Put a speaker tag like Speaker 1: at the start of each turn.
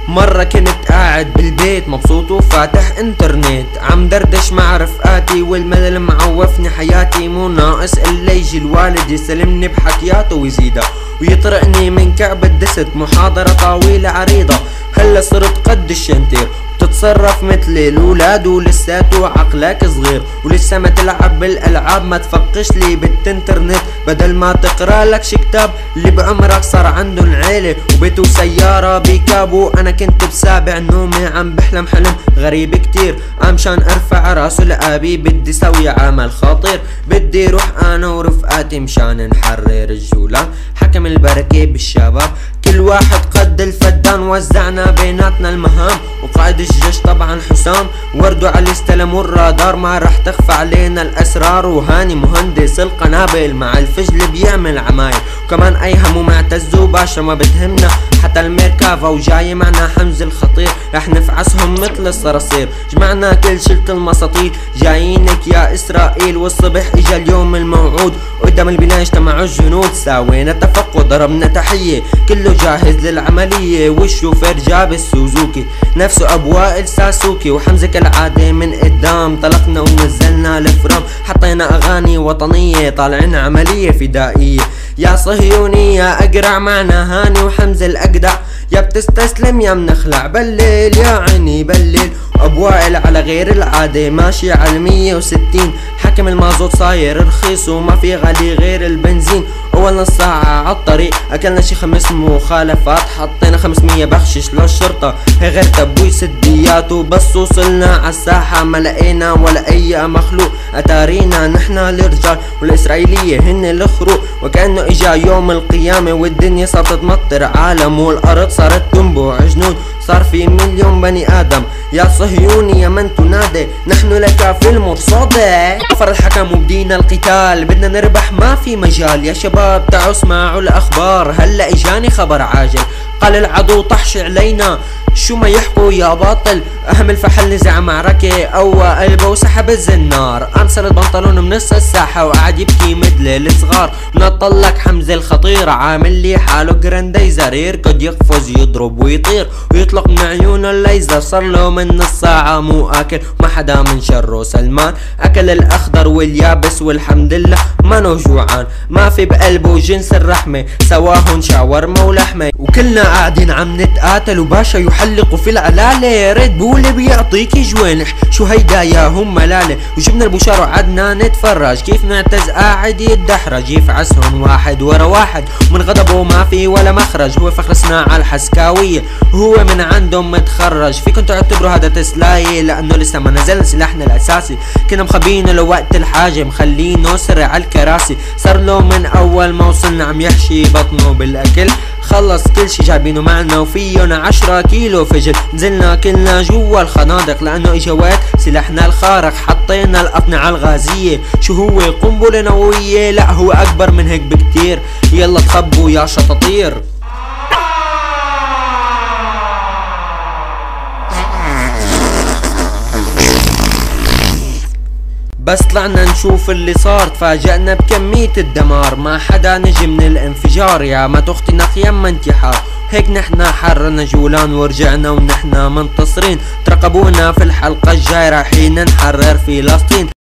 Speaker 1: مرة كنت قاعد بالبيت مبسوط وفاتح انترنت، عم دردش مع رفقاتي والملل معوفني حياتي، مو ناقص الا يجي الوالد يسلمني بحكياته ويزيدها ويطرقني من كعب الدست. محاضرة طويلة عريضة هلا صرت قد الشنتير، تتصرف مثل الولاد ولساتو عقلك صغير، ولسه ما تلعب بالالعاب ما تفقش لي بالانترنت، بدل ما تقرا لك شي كتاب اللي بعمرك صار عندن عيله وبيت وسياره بيكابو. انا كنت بسابع نومي عم بحلم حلم غريب كتير، مشان ارفع راسه لابي بدي سوي عمل خطير، بدي روح انا ورفقاتي مشان نحرر الجولان. حكم البركه بالشباب كل واحد قد الفدان، وزعنا بيناتنا المهام وقائد الجيش طبعا حسام، وردوا علي استلموا الرادار ما رح تخفى علينا الاسرار، وهاني مهندس القنابل مع الفجل بيعمل عمايل، وكمان ايهم ومعتز وباشا ما بتهمنا حتى الميركافا، وجاي معنا حمزة الخطير رح نفعسهم مثل الصراصير، جمعنا كل شلة المساطيل جايينك يا اسرائيل، والصبح اجا اليوم الموعود قدام البناية اجتمعوا الجنود، ساوينا اتفق وضربنا تحية كله جاهز للعملية، والشوفير جاب السوزوكي نفسه ابو وائل ساسوكي، وحمزة كالعادة من قدام طلقنا ونزلنا الفرام، حطينا اغاني وطنية طالعين عملية فدائية، يا صهيوني يا اقرع معنا هاني وحمزة الاقدع، يا بتستسلم يا منخلع بالليل يا عيني بالليل، وابو وائل على غير العادة ماشي على 160، حكم المازوت صاير رخيص وما في غالي غير البنزين، اول نص ساعة عالطريق اكلنا شي 5 مخالفات، حطينا 500 بخشش للشرطة هي غير تبوي سديات، بس وصلنا عالساحة ما لقينا ولا اي مخلوق، اتارينا نحنا الرجال والاسرائيلية هن الخروق، وكأنه اجا يوم القيامة والدنيا صارت تمطر عالم، والارض صارت تنبوع جنود، صار في 1,000,000 بني ادم، يا صهيوني يا من تنادي نحن لك في المرصادة، كفر الحكم وبدينا القتال بدنا نربح ما في مجال، يا شباب تعوا اسمعوا الاخبار هلا اجاني خبر عاجل، قال العدو طحش علينا شو ما يحكوا يا باطل، اهم الفحل نزع معركة قوى قلبه وسحب الزنار، انصر البنطلون من نص الساحة وقعد يبكي مثل الصغار، نطلق حمزة الخطير عامل لي حاله جرانديزر، يركض يقفز يضرب ويطير ويطلق من عيونه الليزر، صار له من نص ساعة مو اكل وما حدا من شره سلمان، اكل الاخضر واليابس والحمد لله ما جوعان، ما في بقلبه جنس الرحمة سواهن شاورما ولحمة، وكلنا قاعدين عم نتقاتل وباشا يحلقوا في العلالة، ريد بول بيعطيكي جوانح شو هيدا يا هم ملالة، وجبنا البشار وقعدنا نتفرج كيف معتز قاعد يتدحرج، يفعسهم واحد ورا واحد ومن غضبه ما في ولا مخرج، هو فخر صناعة الحسكاوية وهو من عندهم متخرج، فيكم تعتبروا هذا تسلاية لانه لسه ما نزل سلاحنا الاساسي، كنا مخبينه لوقت الحاجة مخلينه سرع على الكراسي، صار له من اول ما وصلنا عم يحشي بطنه بالاكل، خلص كل شي جايبينه معنا وفيهم 10 كيلو فجل، نزلنا كلنا جوا الخنادق لانه اجا وقت سلاحنا الخارق، حطينا الاقنعة الغازية شو هو قنبلة نووية، لا هو اكبر من هيك بكتير، يلا تخبوا يا شطاطير. بس طلعنا نشوف اللي صار تفاجأنا بكمية الدمار، ما حدا نجي من الانفجار، يا ما تختي يما انتحار، هيك نحنا حررنا جولان ورجعنا ونحنا منتصرين، ترقبونا في الحلقة الجاية رايحين نحرر فلسطين.